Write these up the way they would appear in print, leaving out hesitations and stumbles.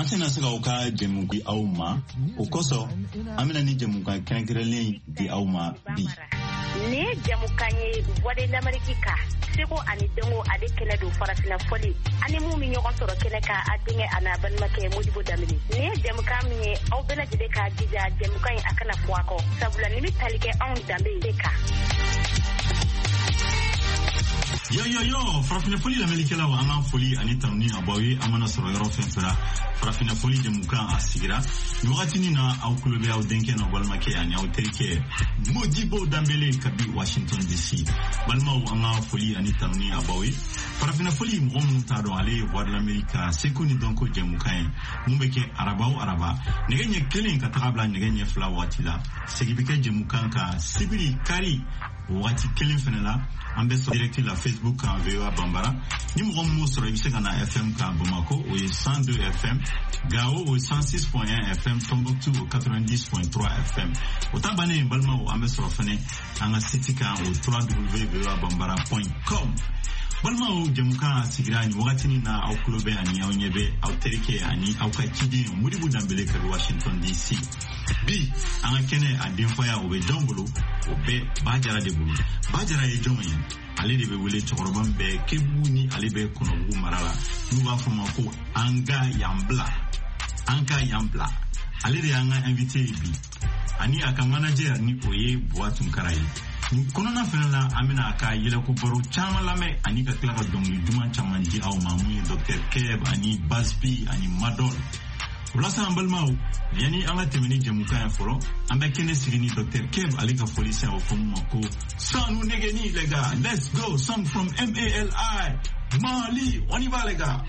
Antena Sagauka Jemuki Auma, Okoso, Aminani Jemuka Kankreli, the Auma B. Ne Jamukanye, what in America, Sebo and Dongo Adekena do Parafina Folly, Animu Minyoto Keneka, Adinga and Abanmake Mudibu Damini. Ne Jamukami, Obena Deka, Giza, Jemukai Akana Fuako, Sabulani Talike on Dambeka. Yo, Farafina Foli la Melikela wa Anna Foli Anita Ni Abawi Amana Soroyoro Fenfera Farafina Foli Jemuka Asigira Nuratini na au Kulube au Denke na Walmake ani au Terike Modibo Dambele Kabi Washington DC Balma ou Anna Foli Anita Ni Abawi Farafina Foli Mromuntado Ale Wad l'Amerika Sekuni Donko Jemuka Mumbeke Araba ou Araba Negenye Kelen Katarabla Negenye Fla Watila Segibeke Jemukanka Sibiri Kari Wati Kelen Fenela Ambeso direct la Facebook en VOA Bambara. Numéro mot sur la FM Bamako au 102 FM, Gao au 106.1 FM, Tombouctou au 90.3 FM. Au Tabané Balma au Ambeso Fene, en Asitika au www.bambara.com. Balma au Jemuka Sigrani, Wagatini na au Klobe ani au Nyebe, au Terike ani au Kachidi, Mudibu Dambele Kabi Washington DC. Bi, en Kene a Dimfaya au Jambulu, au Be Bajara de Bulu. Bajara e Jomen, ale de be wele chokoroban be kebuni ale be konobu marala. Nuba Fomako, Anga Yambla. Ale de anga invité bi. Ani aka manager ni oye boatum karayi. Konona fenela amena aka yele ko baro chama lame ani ka kila ka dongli duma chamanji au mamu Dr. Keb ani Baspi ani Madol. Ulasa ambalmau yani anga temeni Jemuka ya foro amba kene sigini Dr. Keb alika polisi au fomako sanu negeni lega. Let's go song from MALI Mali on y va lega.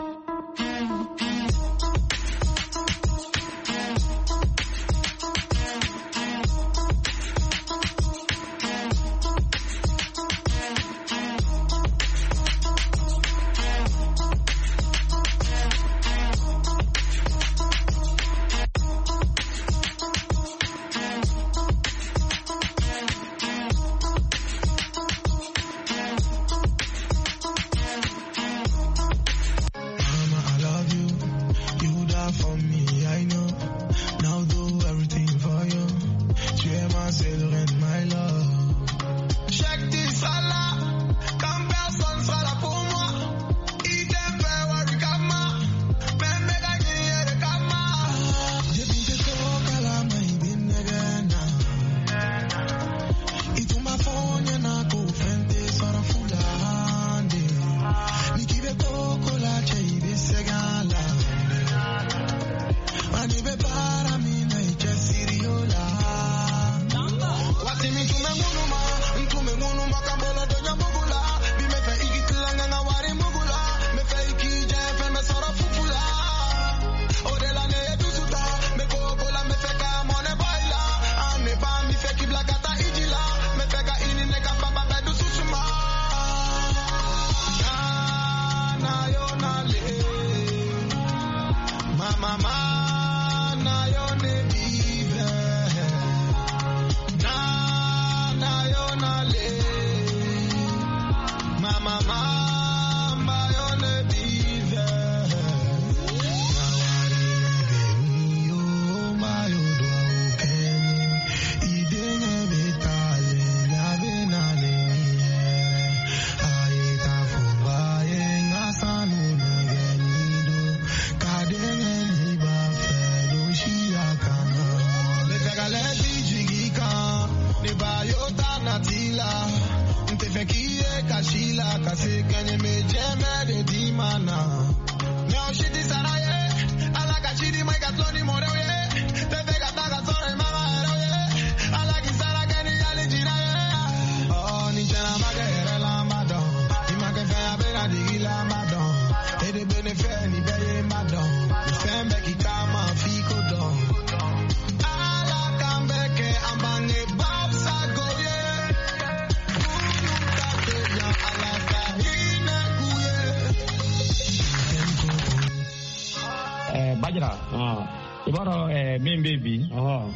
Ibaro min baby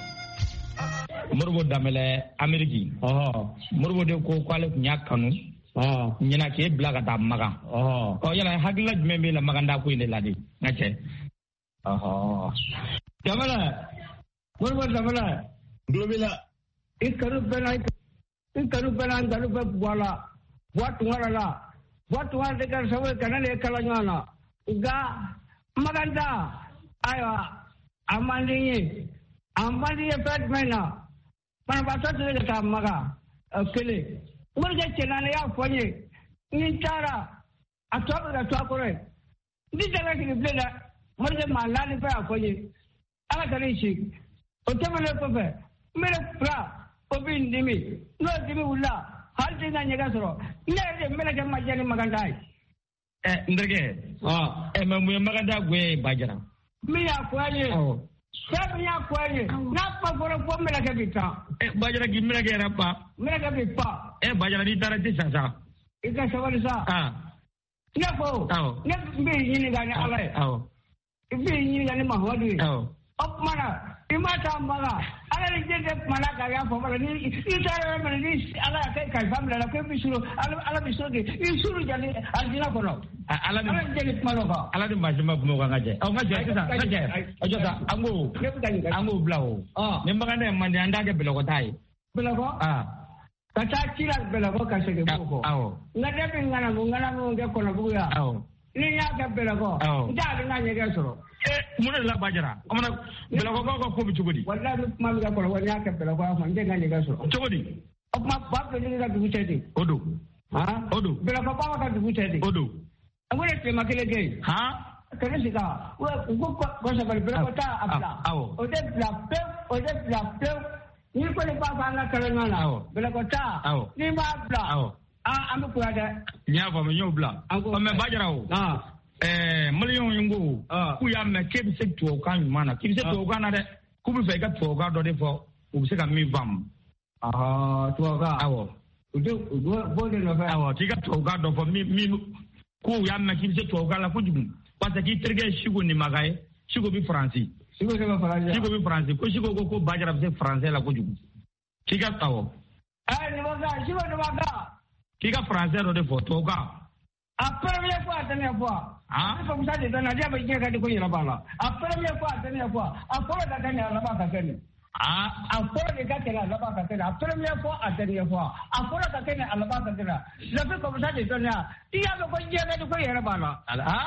Murbo damele Ameriki Murbo de ko kwale nyakanu nyina ke blaga da maga ko yana hagla membe la maganda ko inde ladi ngache Jamala Murmur Jamala Globila Ikaru Bena Garu Wala what one they can show Canada Kalangana Ga Maganda Aya Amandi Fat Mena Panabata Maga Kili Murga Chenania for you Nintara a top of the top correct. This is like the blender Murga Malani for you. Alakanishi Otamana Papa Mera Obin Dimi no Dimi Ula Haltina Negasro Never American Majani Magandai Ndrege Maganda way Bajara Mia Quaye Sabia Quaye Napa for a woman like a bita Bajara give me a gerapa Mega Bipa Bajara Tara It's a Savarisa Nepo Never be in the Alley If being in any Mahodi Up Mana Imata Mala I didn't Malaka for you tell them this Allah take a family like a sure I'll be so you should Aldina Alan Majima Mogaje. Oh, Amu Blau. Nemagana Mandanga Belogotai. Belogo? Katachila Belogo Casego. Oh. Not having Mungana Gakolabuya. Oh. Nia Belogo. Oh. Darling Nagasro. Muna Bajara. I'm going to Belogo Chugudi. What does Manga Yaka Belogo and Degagasro? Chugudi. Of my papa didn't have to be said. Odu. Odu. Belogo had to be said. Odu. I'm going to say Makilage. Kanisika. Well, what's about Belota? Oh, that's Black. You put a papa Kalana. Belota. Oh, Nima Bla. I'm a brother. Yava, your blood. I'm a Bajaro. Million Yungu. We are keep sick to Okan Mana. Keep it to Ogana. Who will get to Ogado for Usaka me bum. To Oga. We do go in our ticket to Ogado for me. Who am making it to Ogala Fujum. But the key trigger she will Nimagai. She will be Francie. She will be Francie. Because she will go Bajar of the Francella Fujum. She got our. I never got. She was She got Francella or the Fotoga. After me, from Saturday, I never get to Kuyabala. After me, I follow that I never I follow the Gatella Labaka. After me, I follow the Kenya Alabaka. The book of Saturday, you have a good year to Kuyabala.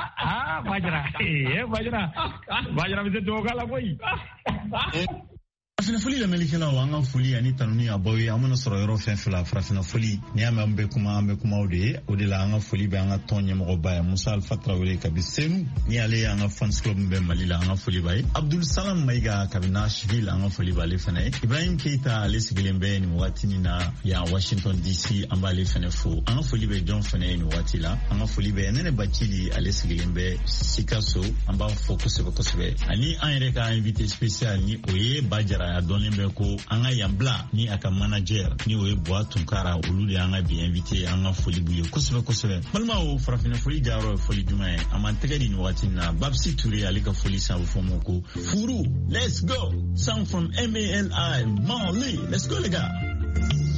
Bajara is a dogala way. Frafina foli la melikela wanga foli ani tanuni aboy amana soro yoro fenfla frafina foli ni ambe kuma ode la anga foli be anga tonye mo ba Musa Alfatra wele kabisenu ni ale anga fans club be malila anga foli bay Abdul Salam Maiga kabinashville anga foli bale fene Ibrahim Keita ale sigilembe ni watini na ya Washington DC ambale fene fo anga foli be John fene ni watila anga foli be nene bachili ale sigilembe Sikaso amba focus be ani anreka invité spécial ni oye Bajara Donnembe ko anga yambla ni aka manager ni oye Boa Tunkara ulude anga bi invité anga foli buye kosebe malma o frafina foli jaro foli jumae amantega ni watina Babsi Touré alika foli sa fomoko Furu let's go sound from MALI Mali let's go les gars